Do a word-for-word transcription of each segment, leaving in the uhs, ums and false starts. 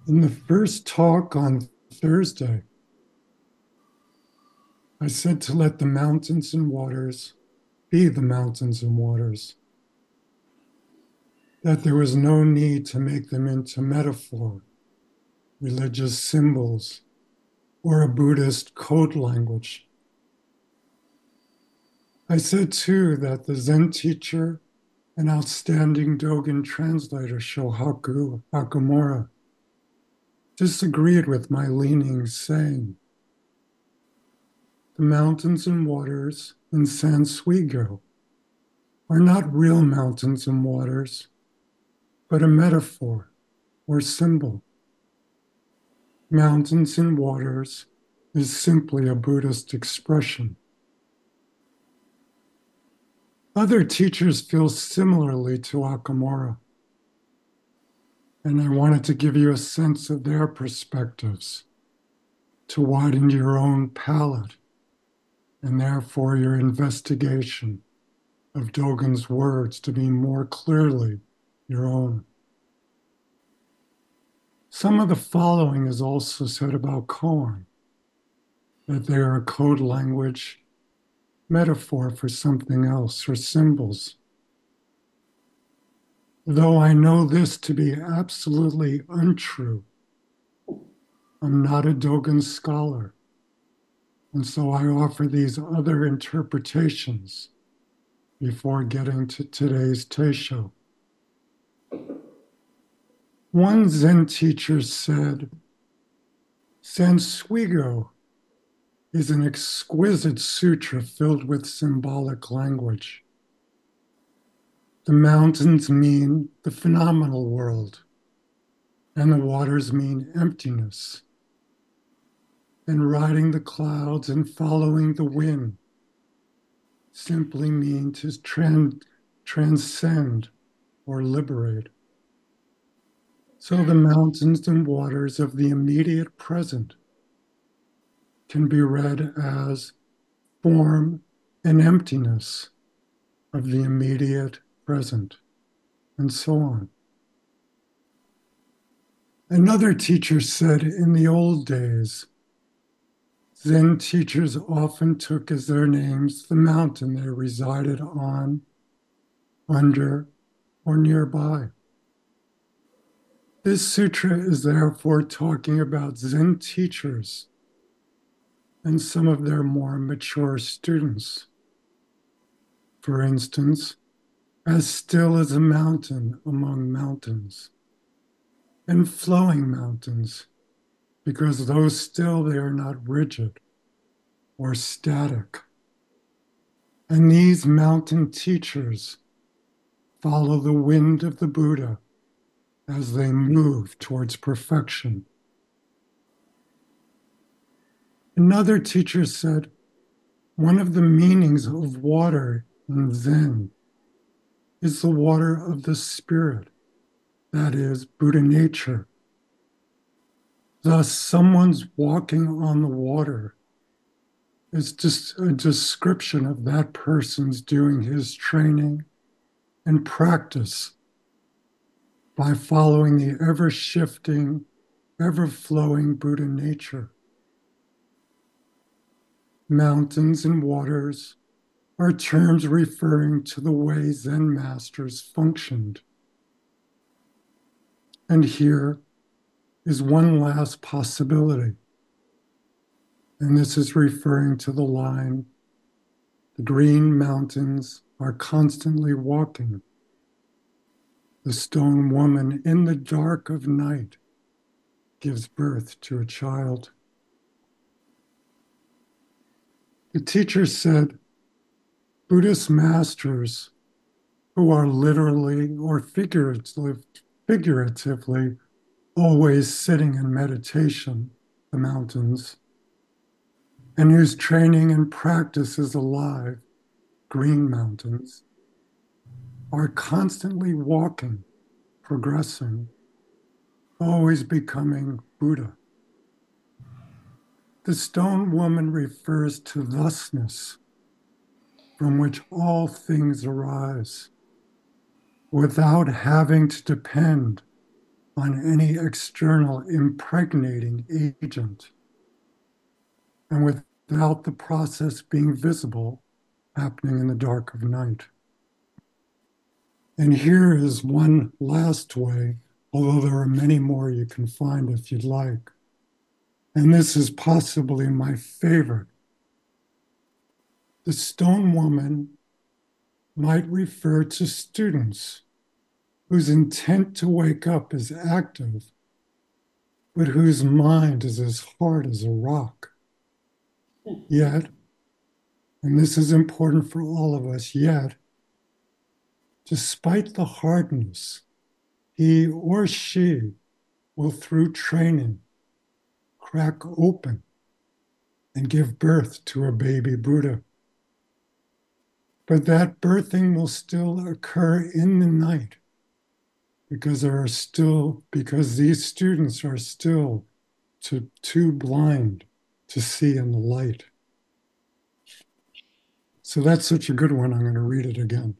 In the first talk on Thursday, I said to let the mountains and waters be the mountains and waters, that there was no need to make them into metaphor, religious symbols, or a Buddhist code language. I said too that the Zen teacher and outstanding Dogen translator Shohaku Hakumura disagreed with my leanings, saying, the mountains and waters in Sansui-go are not real mountains and waters, but a metaphor or symbol. Mountains and waters is simply a Buddhist expression. Other teachers feel similarly to Akamura, and I wanted to give you a sense of their perspectives to widen your own palette and therefore your investigation of Dogen's words to be more clearly your own. Some of the following is also said about koan, that they are a code language metaphor for something else or symbols. Though I know this to be absolutely untrue, I'm not a Dogen scholar, and so I offer these other interpretations before getting to today's Teisho. One Zen teacher said, Sansui-go is an exquisite sutra filled with symbolic language. The mountains mean the phenomenal world, and the waters mean emptiness. And riding the clouds and following the wind simply mean to tran- transcend or liberate. So the mountains and waters of the immediate present can be read as form and emptiness of the immediate present, and so on. Another teacher said in the old days, Zen teachers often took as their names the mountain they resided on, under, or nearby. This sutra is therefore talking about Zen teachers and some of their more mature students. For instance, as still as a mountain among mountains, and flowing mountains, because though still they are not rigid or static. And these mountain teachers follow the wind of the Buddha as they move towards perfection. Another teacher said, one of the meanings of water in Zen is the water of the spirit, that is, Buddha nature. Thus, someone's walking on the water is just a description of that person's doing his training and practice by following the ever shifting, ever flowing Buddha nature. Mountains and waters are terms referring to the way Zen masters functioned. And here is one last possibility. And this is referring to the line, the green mountains are constantly walking. The stone woman in the dark of night gives birth to a child. The teacher said, Buddhist masters who are literally or figuratively, figuratively always sitting in meditation, the mountains, and whose training and practice is alive, green mountains, are constantly walking, progressing, always becoming Buddha. The stone woman refers to thusness, from which all things arise, without having to depend on any external impregnating agent, and without the process being visible, happening in the dark of night. And here is one last way, although there are many more you can find if you'd like. And this is possibly my favorite. The stone woman might refer to students whose intent to wake up is active, but whose mind is as hard as a rock. Yet, and this is important for all of us, yet, despite the hardness, he or she will, through training, crack open and give birth to a baby Buddha. But that birthing will still occur in the night because there are still, because these students are still too, too blind to see in the light. So that's such a good one, I'm going to read it again.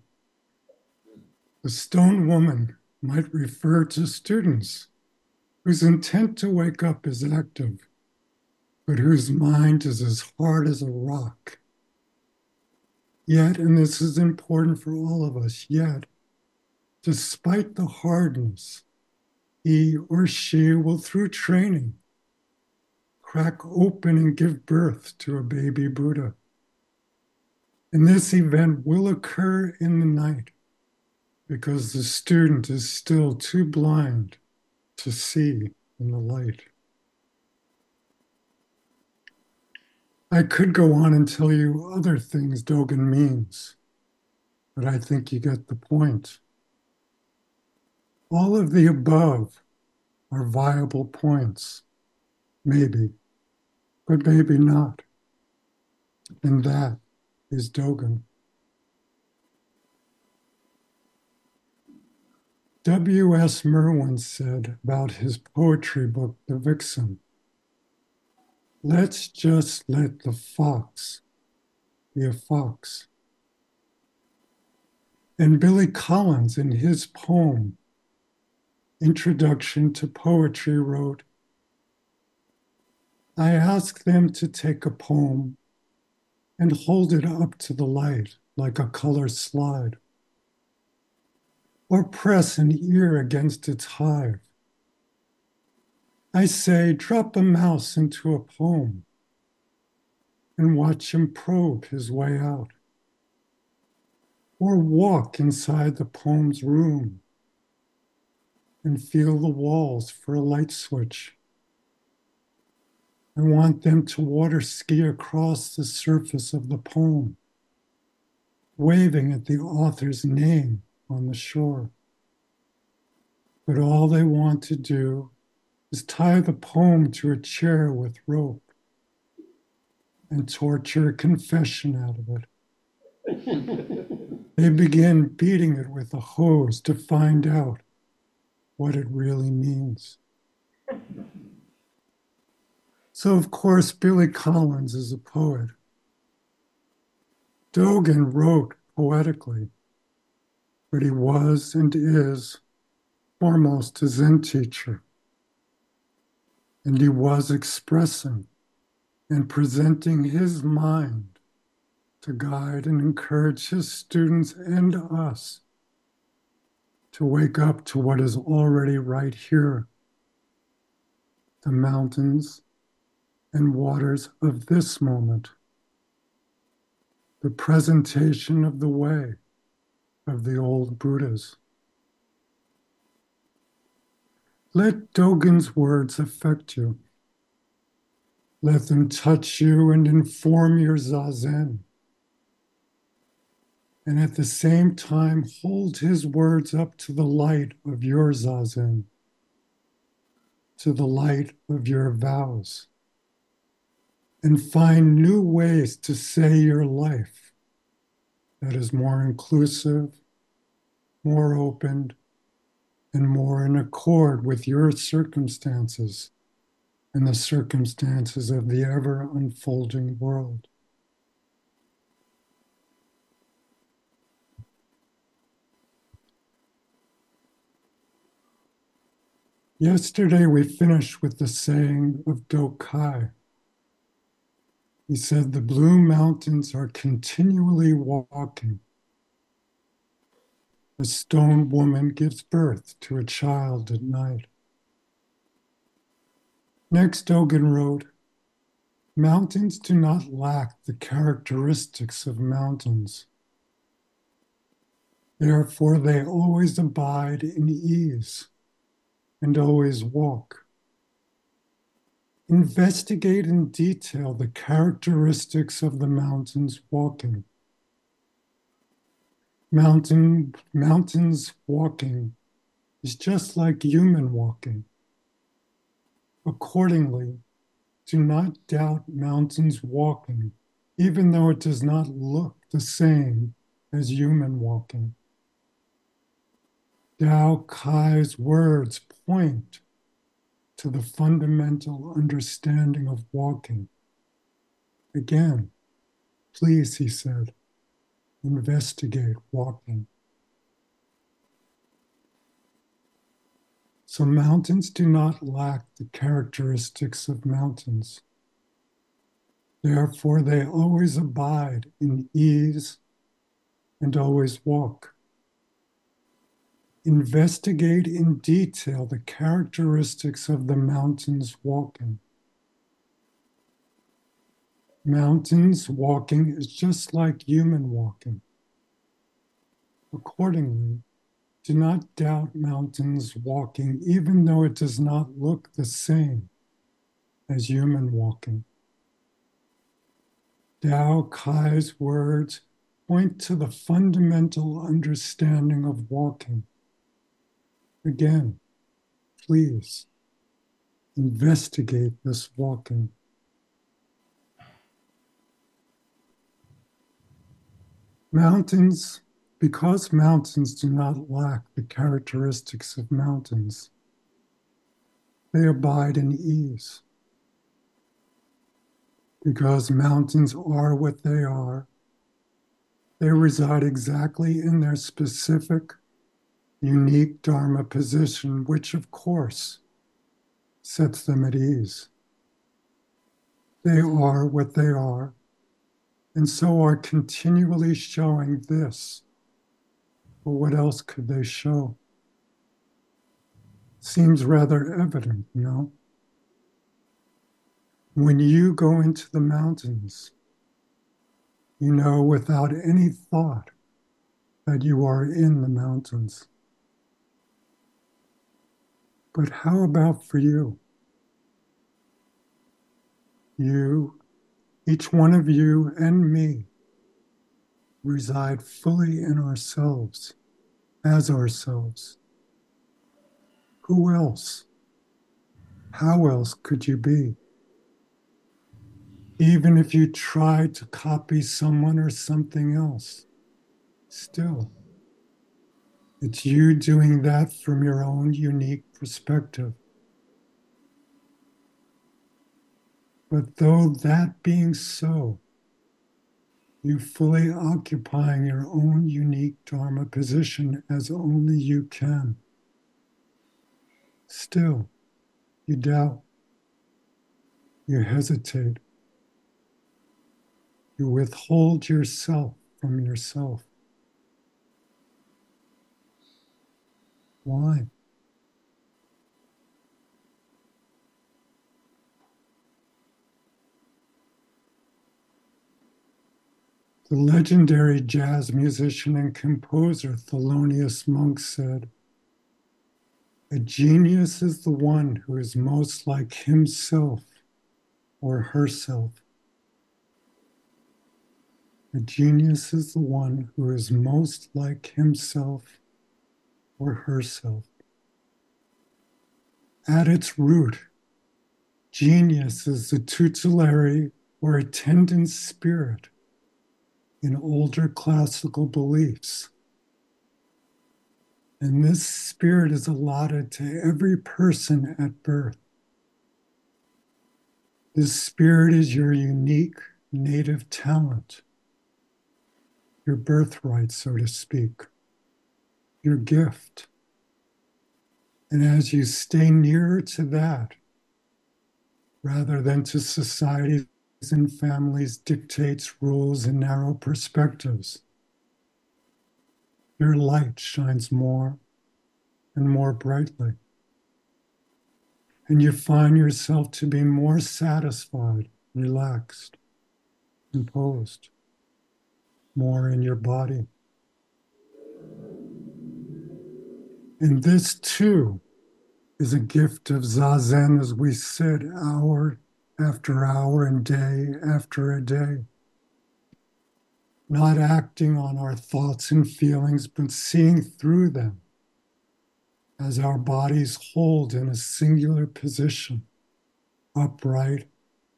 The stone woman might refer to students whose intent to wake up is active, but whose mind is as hard as a rock. Yet, and this is important for all of us, yet, despite the hardness, he or she will, through training, crack open and give birth to a baby Buddha. And this event will occur in the night because the student is still too blind to see in the light. I could go on and tell you other things Dogen means, but I think you get the point. All of the above are viable points, maybe, but maybe not. And that is Dogen. W S Merwin said about his poetry book, The Vixen, let's just let the fox be a fox. And Billy Collins, in his poem, Introduction to Poetry, wrote, I ask them to take a poem and hold it up to the light like a color slide, or press an ear against its hive. I say, drop a mouse into a poem and watch him probe his way out, or walk inside the poem's room and feel the walls for a light switch. I want them to water ski across the surface of the poem, waving at the author's name on the shore. But all they want to do is tie the poem to a chair with rope and torture a confession out of it. They begin beating it with a hose to find out what it really means. So, of course, Billy Collins is a poet. Dogen wrote poetically, but he was and is foremost a Zen teacher. And he was expressing and presenting his mind to guide and encourage his students and us to wake up to what is already right here, the mountains and waters of this moment, the presentation of the way of the old Buddhas. Let Dogen's words affect you. Let them touch you and inform your zazen. And at the same time, hold his words up to the light of your zazen, to the light of your vows, and find new ways to say your life that is more inclusive, more open, and more in accord with your circumstances and the circumstances of the ever unfolding world. Yesterday we finished with the saying of Dokai. He said, the blue mountains are continually walking. A stone woman gives birth to a child at night. Next, Dogen wrote, mountains do not lack the characteristics of mountains. Therefore, they always abide in ease and always walk. Investigate in detail the characteristics of the mountains walking. Mountain, mountains walking is just like human walking. Accordingly, do not doubt mountains walking, even though it does not look the same as human walking. Dao Kai's words point to the fundamental understanding of walking. Again, please, he said, investigate walking. So mountains do not lack the characteristics of mountains. Therefore, they always abide in ease and always walk. Investigate in detail the characteristics of the mountains walking. Mountains walking is just like human walking. Accordingly, do not doubt mountains walking, even though it does not look the same as human walking. Dao Kai's words point to the fundamental understanding of walking. Again, please investigate this walking. Mountains, because mountains do not lack the characteristics of mountains, they abide in ease. Because mountains are what they are, they reside exactly in their specific, unique Dharma position, which of course sets them at ease. They are what they are, and so are continually showing this. But what else could they show? Seems rather evident, no? When you go into the mountains, you know without any thought that you are in the mountains. But how about for you? You, each one of you and me, reside fully in ourselves, as ourselves. Who else? How else could you be? Even if you try to copy someone or something else, still, it's you doing that from your own unique perspective. But though that being so, you fully occupying your own unique Dharma position as only you can, still, you doubt, you hesitate, you withhold yourself from yourself. Why? The legendary jazz musician and composer Thelonious Monk said, a genius is the one who is most like himself or herself. A genius is the one who is most like himself or herself. At its root, genius is the tutelary or attendant spirit in older classical beliefs. And this spirit is allotted to every person at birth. This spirit is your unique native talent, your birthright, so to speak, your gift. And as you stay nearer to that, rather than to societies and families' dictates, rules, and narrow perspectives, your light shines more and more brightly. And you find yourself to be more satisfied, relaxed, composed, more in your body. And this too is a gift of Zazen as we sit hour after hour and day after a day, not acting on our thoughts and feelings, but seeing through them as our bodies hold in a singular position, upright,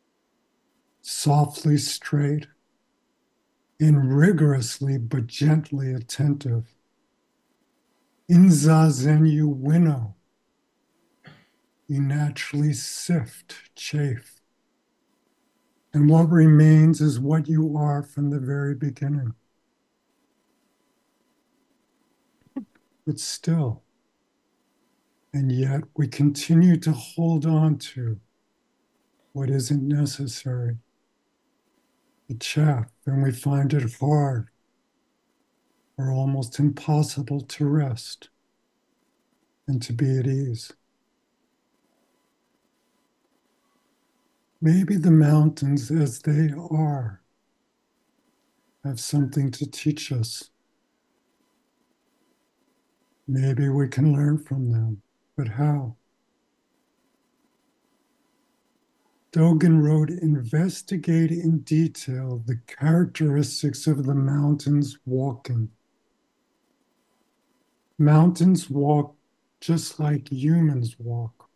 softly straight, and rigorously but gently attentive. In Zazen, you winnow, you naturally sift, chafe, and what remains is what you are from the very beginning. But still, and yet we continue to hold on to what isn't necessary. The chaff, and we find it hard or almost impossible to rest and to be at ease. Maybe the mountains as they are have something to teach us. Maybe we can learn from them, but how? Dogen wrote, investigate in detail the characteristics of the mountains walking. Mountains walk just like humans walk.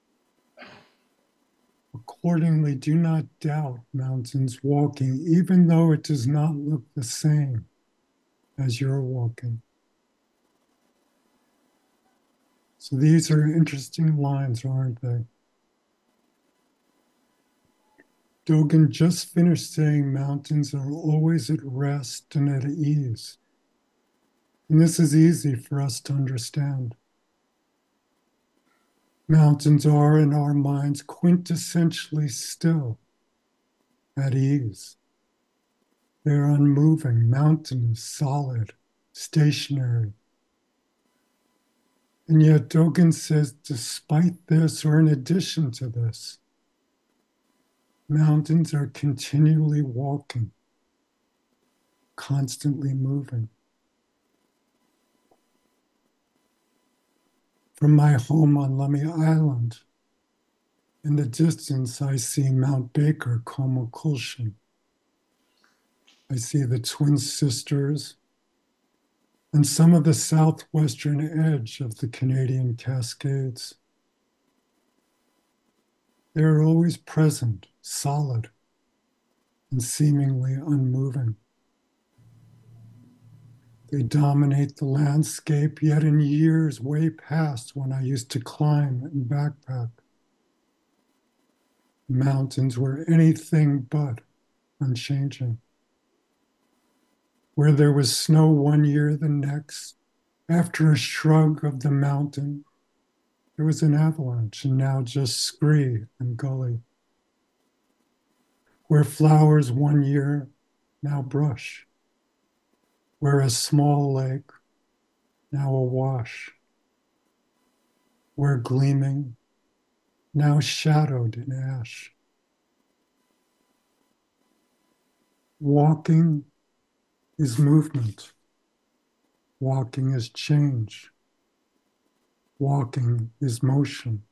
Accordingly, do not doubt mountains walking, even though it does not look the same as you're walking. So these are interesting lines, aren't they? Dogen just finished saying mountains are always at rest and at ease. And this is easy for us to understand. Mountains are, in our minds, quintessentially still, at ease. They're unmoving, mountainous, solid, stationary. And yet Dogen says, despite this, or in addition to this, mountains are continually walking, constantly moving. From my home on Lummi Island, in the distance, I see Mount Baker, Como Kulshan. I see the Twin Sisters and some of the southwestern edge of the Canadian Cascades. They're always present, solid, and seemingly unmoving. They dominate the landscape, yet in years way past when I used to climb and backpack. Mountains were anything but unchanging. Where there was snow one year, the next, after a shrug of the mountain, there was an avalanche, and now just scree and gully. Where flowers one year, now brush. Where a small lake, now a wash. Where gleaming, now shadowed in ash. Walking is movement. Walking is change. Walking is motion.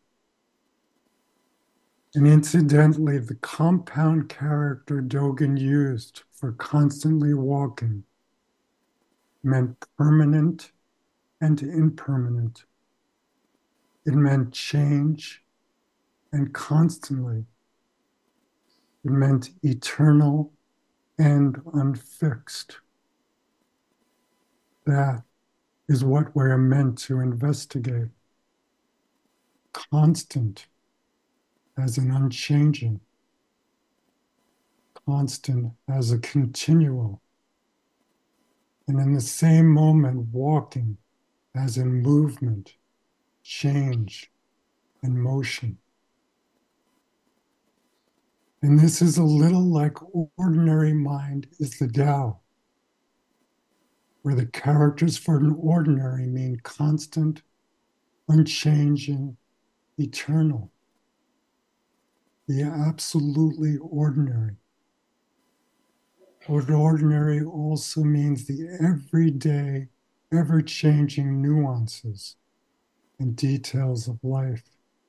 And incidentally, the compound character Dogen used for constantly walking meant permanent and impermanent. It meant change and constantly. It meant eternal and unfixed. That is what we're meant to investigate. Constant as an unchanging, constant as a continual, and in the same moment, walking as in movement, change, and motion. And this is a little like ordinary mind is the Tao, where the characters for an ordinary mean constant, unchanging, eternal, the absolutely ordinary. But ordinary also means the everyday, ever changing nuances and details of life.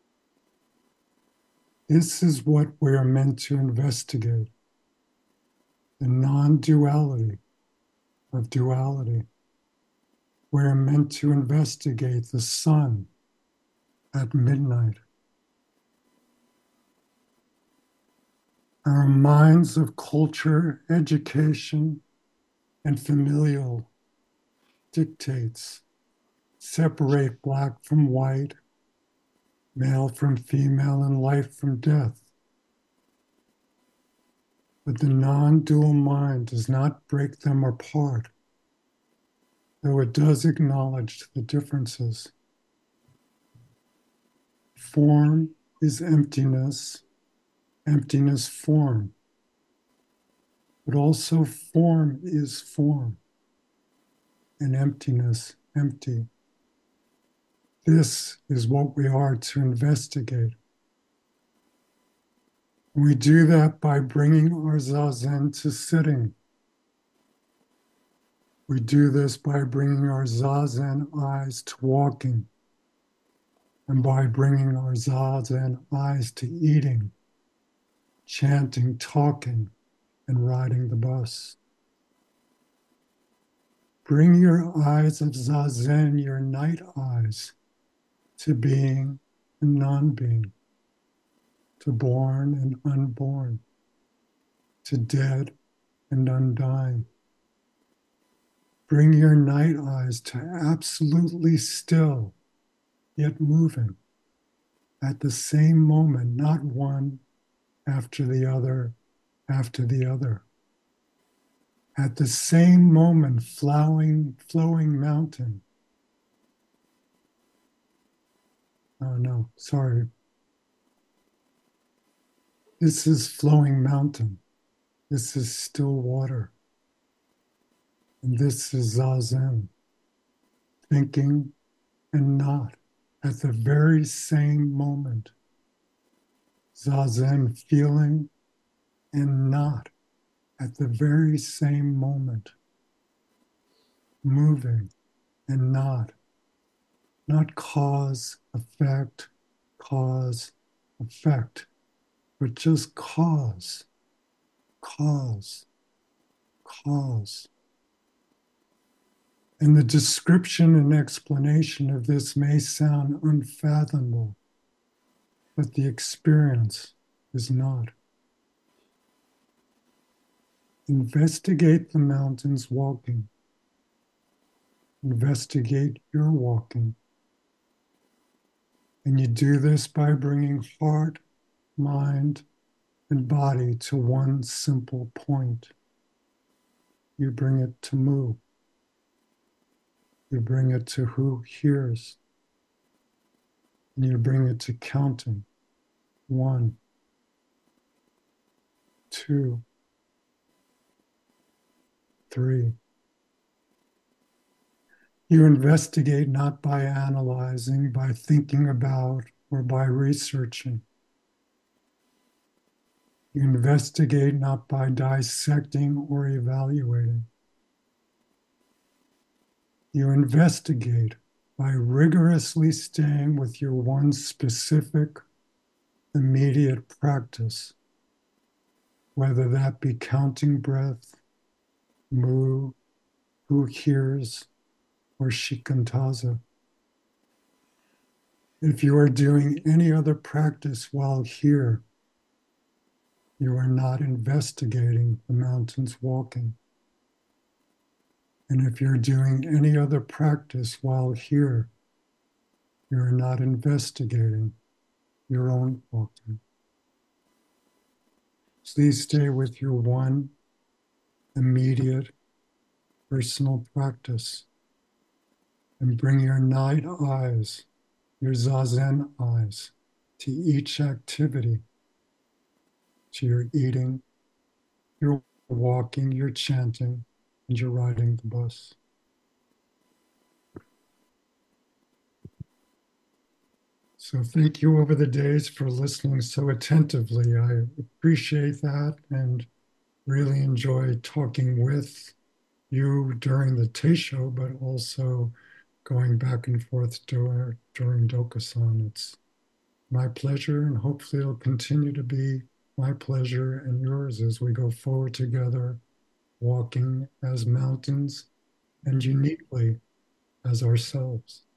This is what we are meant to investigate, the non duality of duality. We are meant to investigate the sun at midnight. Our minds of culture, education, and familial dictates separate black from white, male from female, and life from death. But the non-dual mind does not break them apart, though it does acknowledge the differences. Form is emptiness, emptiness form, but also form is form, and emptiness empty. This is what we are to investigate. We do that by bringing our zazen to sitting. We do this by bringing our zazen eyes to walking, and by bringing our zazen eyes to eating, chanting, talking, and riding the bus. Bring your eyes of zazen, your night eyes, to being and non-being, to born and unborn, to dead and undying. Bring your night eyes to absolutely still, yet moving, at the same moment, not one after the other, after the other. At the same moment, flowing, flowing mountain. Oh no, sorry. This is flowing mountain. This is still water. And this is zazen, thinking and not at the very same moment. Zazen, feeling and not at the very same moment. Moving and not. Not cause, effect, cause, effect, but just cause, cause, cause. And the description and explanation of this may sound unfathomable, but the experience is not. Investigate the mountains walking. Investigate your walking. And you do this by bringing heart, mind, and body to one simple point. You bring it to Mu. You bring it to who hears. And you bring it to counting. One, two, three. You investigate not by analyzing, by thinking about, or by researching. You investigate not by dissecting or evaluating. You investigate by rigorously staying with your one specific, immediate practice, whether that be counting breath, Mu, who hears, or shikantaza. If you are doing any other practice while here, you are not investigating the mountains walking. And if you're doing any other practice while here, you're not investigating your own walking. Please stay with your one immediate personal practice and bring your night eyes your zazen eyes to each activity, to your eating, your walking, your chanting, and your riding the bus. So thank you over the days for listening so attentively. I appreciate that and really enjoy talking with you during the Teisho, but also going back and forth during, during Dokusan. It's my pleasure, and hopefully it'll continue to be my pleasure and yours as we go forward together, walking as mountains and uniquely as ourselves.